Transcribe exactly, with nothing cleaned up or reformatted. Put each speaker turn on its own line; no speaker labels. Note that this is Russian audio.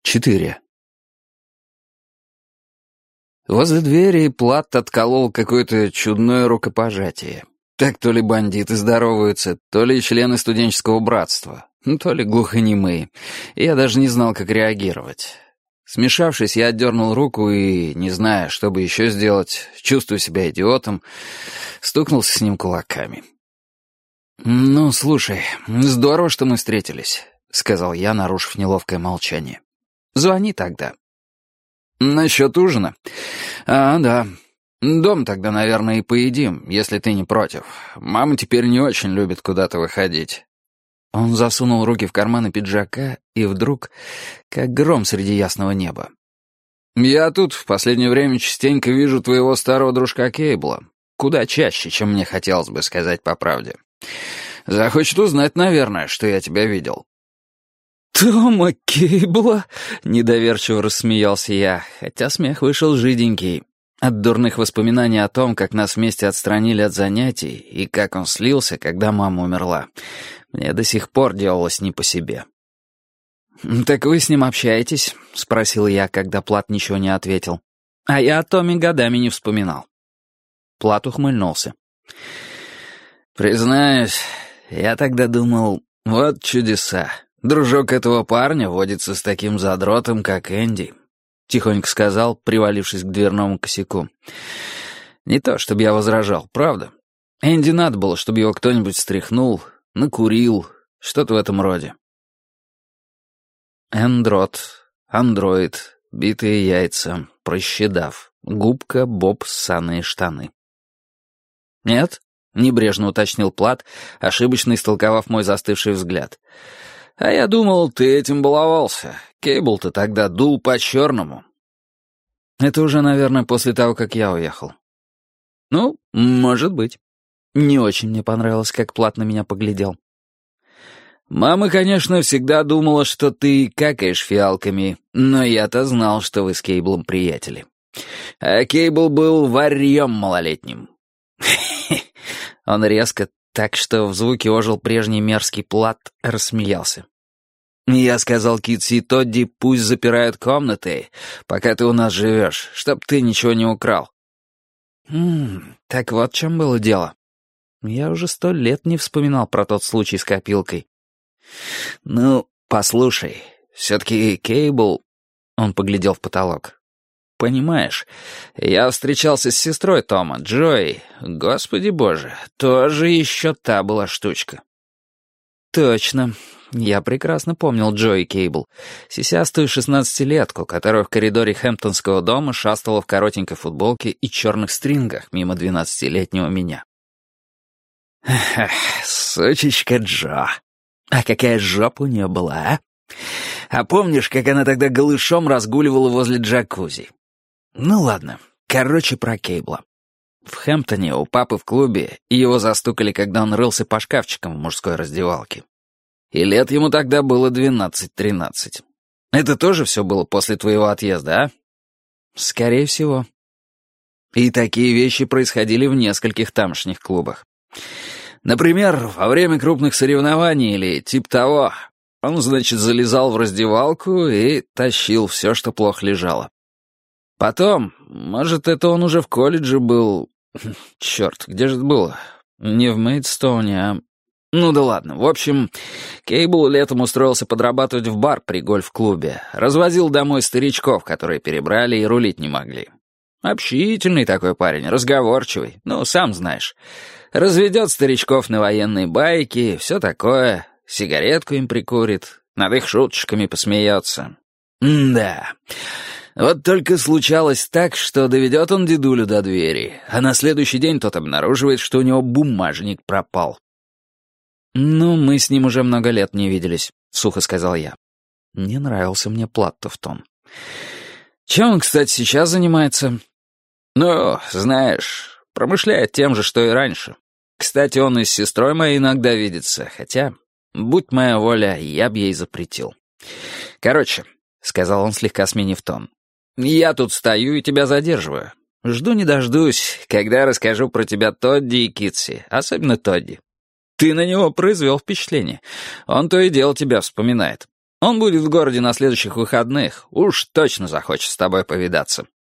Четыре. Возле двери Плат отколол какое-то чудное рукопожатие. Так то ли бандиты здороваются, то ли члены студенческого братства, ну, то ли глухонемые. И я даже не знал, как реагировать. Смешавшись, я отдернул руку и, не зная, что бы еще сделать, чувствуя себя идиотом, стукнулся с ним кулаками. «Ну, слушай, здорово, что мы встретились», — сказал я, нарушив неловкое молчание. «Звони тогда». «Насчет ужина? А, да. Дом тогда, наверное, и поедим, если ты не против. Мама теперь не очень любит куда-то выходить». Он засунул руки в карманы пиджака и вдруг, как гром среди ясного неба. «Я тут в последнее время частенько вижу твоего старого дружка Кейбла. Куда чаще, чем мне хотелось бы сказать по правде. Захочет узнать, наверное, что я тебя видел». «Тома Кейбла?» — недоверчиво рассмеялся я, хотя смех вышел жиденький. От дурных воспоминаний о том, как нас вместе отстранили от занятий, и как он слился, когда мама умерла, мне до сих пор делалось не по себе. «Так вы с ним общаетесь?» — спросил я, когда Плат ничего не ответил. «А я о Томе годами не вспоминал». Плат ухмыльнулся. «Признаюсь, я тогда думал, вот чудеса. Дружок этого парня водится с таким задротом, как Энди», — тихонько сказал, привалившись к дверному косяку. «Не то, чтобы я возражал, правда. Энди надо было, чтобы его кто-нибудь встряхнул, накурил, что-то в этом роде». Эндрот, андроид, битые яйца, прощедав, губка, боб, ссаные штаны. «Нет?» — небрежно уточнил Плат, ошибочно истолковав мой застывший взгляд. «А я думал, ты этим баловался. Кейбл-то тогда дул по-черному». «Это уже, наверное, после того, как я уехал». «Ну, может быть». Не очень мне понравилось, как Плат на меня поглядел. «Мама, конечно, всегда думала, что ты какаешь фиалками, но я-то знал, что вы с Кейблом приятели. А Кейбл был варьем малолетним». Он резко, так что в звуке ожил прежний мерзкий Плат, рассмеялся. «Я сказал Китси и Тодди, пусть запирают комнаты, пока ты у нас живешь, чтоб ты ничего не украл». «Хм, так вот в чем было дело. Я уже сто лет не вспоминал про тот случай с копилкой». «Ну, послушай, все-таки Кейбл...» Он поглядел в потолок. «Понимаешь, я встречался с сестрой Тома, Джои. Господи боже, тоже еще та была штучка». «Точно. Я прекрасно помнил Джои Кейбл, сисястую шестнадцатилетку, которая в коридоре хэмптонского дома шастала в коротенькой футболке и черных стрингах мимо двенадцатилетнего меня». «Эх, сучечка Джо. А какая жопа у нее была, а? А помнишь, как она тогда голышом разгуливала возле джакузи? Ну ладно, короче, про Кейбла. В Хэмптоне у папы в клубе его застукали, когда он рылся по шкафчикам в мужской раздевалке. И лет ему тогда было двенадцать-тринадцать. Это тоже все было после твоего отъезда, а? Скорее всего. И такие вещи происходили в нескольких тамошних клубах. Например, во время крупных соревнований или типа того, он, значит, залезал в раздевалку и тащил все, что плохо лежало. Потом, может, это он уже в колледже был... Черт, где же это было? Не в Мейдстоуне, а... Ну да ладно. В общем, Кейбл летом устроился подрабатывать в бар при гольф-клубе. Развозил домой старичков, которые перебрали и рулить не могли. Общительный такой парень, разговорчивый, ну, сам знаешь. Разведет старичков на военные байки, все такое, сигаретку им прикурит, над их шуточками посмеется. М-да. Вот только случалось так, что доведет он дедулю до двери, а на следующий день тот обнаруживает, что у него бумажник пропал. «Ну, мы с ним уже много лет не виделись», — сухо сказал я. Не нравился мне Платтов тон. «Чем он, кстати, сейчас занимается?» «Ну, знаешь, промышляет тем же, что и раньше. Кстати, он и с сестрой моей иногда видится, хотя, будь моя воля, я б ей запретил. Короче», — сказал он, слегка сменив тон, — «я тут стою и тебя задерживаю. Жду не дождусь, когда расскажу про тебя Тодди и Китси, особенно Тодди. Ты на него произвел впечатление. Он то и дело тебя вспоминает. Он будет в городе на следующих выходных. Уж точно захочет с тобой повидаться.